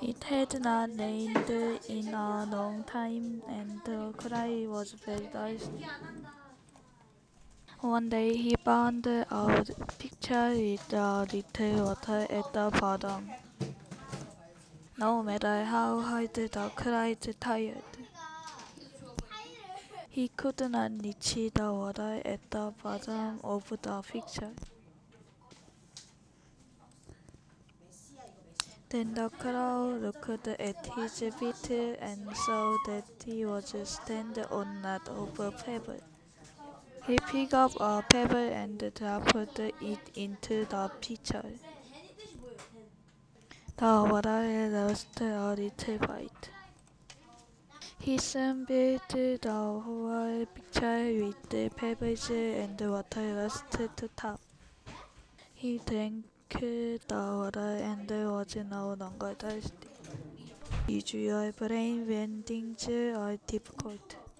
It had not rained in a long time, and the cry was very thirsty. One day he found a picture with a little water at the bottom. No matter how hard the cried tired, he could not reach the water at the bottom of the picture. Then the crow looked at his feet and saw that he was standing on a lot of pebble. He picked up a pebble and dropped it into the pitcher. The water lost a little bit. He soon filled the whole pitcher with the pebbles and water lost to top. He drank the water and was no longer thirsty. Use your brain when things are difficult.